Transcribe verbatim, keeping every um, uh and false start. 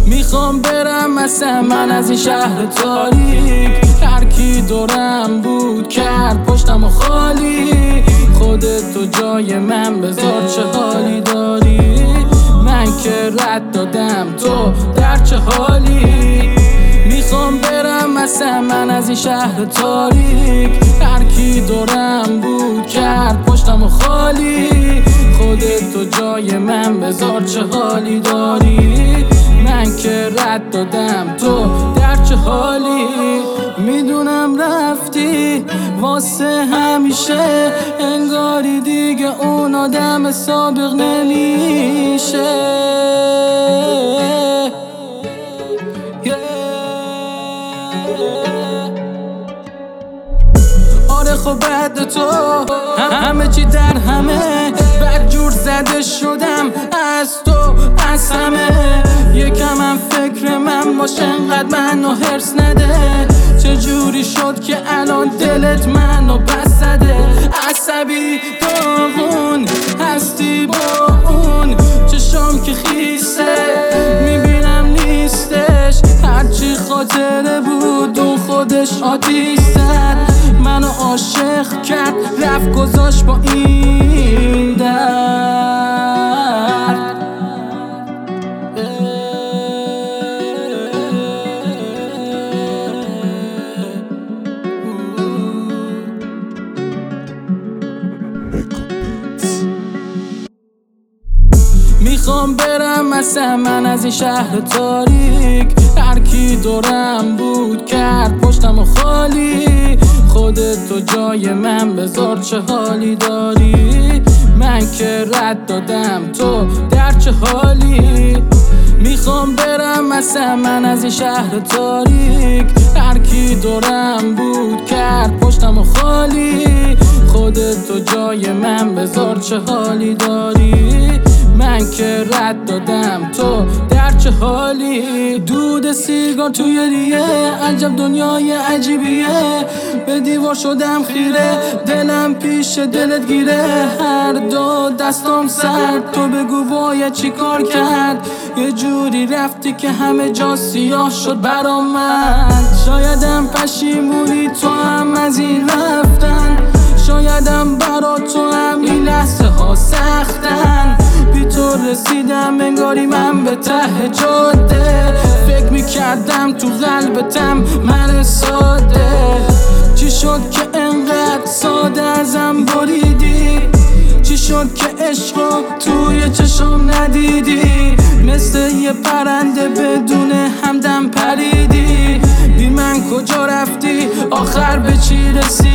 میخوام برم مثل من از این شهر تاریک، هر کی دورم بود کرد پشتم و خالی. خودت تو جای من بذار چه حالی داری، من که رد دادم تو در چه حالی. میخوام برم مثل من از این شهر تاریک، هر کی دورم بود کرد پشتم و خالی. خودت تو جای من بذار چه حالی داری، من که رد دادم تو در چه حالی. میدونم رفتی واسه همیشه، انگاری دیگه اون آدم سابق نمیشه. آره خب بعد تو همه چی در همه، بد جور زده شدم از تو از همه. یکم هم فکر من باشه انقدر منو هرس نده، چجوری شد که الان دلت منو بس زده. عصبی داغون هستی با اون چشام که خیسه، میبینم نیستش هرچی خاطره بود اون خودش آتیش زد. منو عاشق کرد رفت گذاشت با این درد. میخوام برم مثل من از این شهر تاریک، هر کی دورم بود کرد پشتم و خالی. خودت تو جای من بذار چه حالی داری، من که رد دادم تو در چه حالی. میخوام برم مثل من از این شهر تاریک، هر کی دورم بود کرد پشتم و خالی. خودت تو جای من بذار چه حالی داری، من که رد دادم تو در چه حالی. دود سیگار توی ریه عجب دنیای عجیبیه، به دیوار شدم خیره دلم پیش دلت گیره. هر دو دستم سرد تو بگو باید چی کار کرد، یه جوری رفتی که همه جا سیاه شد برا من. شایدم پشیمونی تو هم از این رفتن، شایدم برا تو هم این لحظه ها سختن. بی تو رسیدم انگاری من به ته جاده، فکر میکردم تو قلبتم من ساده. چی شد که انقدر ساده ازم بریدی، چی شد که عشقو توی چشم ندیدی، مثل یه پرنده بدون همدم پریدی. بی من کجا رفتی آخر به چی رسیدی؟